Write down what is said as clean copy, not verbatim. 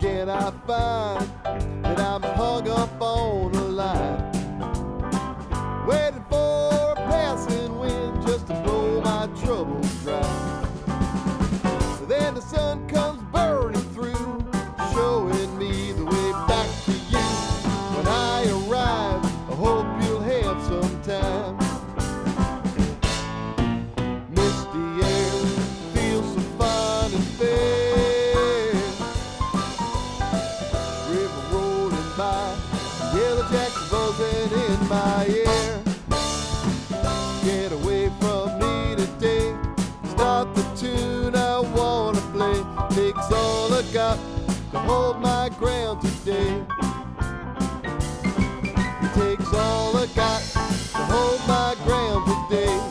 again I find that I'm hung up on a line, waiting for a passing wind just to blow my troubles dry. Then the sun comes burning through, showing me the way back to you. When I arrive, I hope you'll have some time. Misty air feels so fine and fair, river rolling by, yellow jackets buzzing in my ear. Get away from me today, start the tune I wanna play. Takes all I got to hold my ground today. It takes all I got to hold my ground today.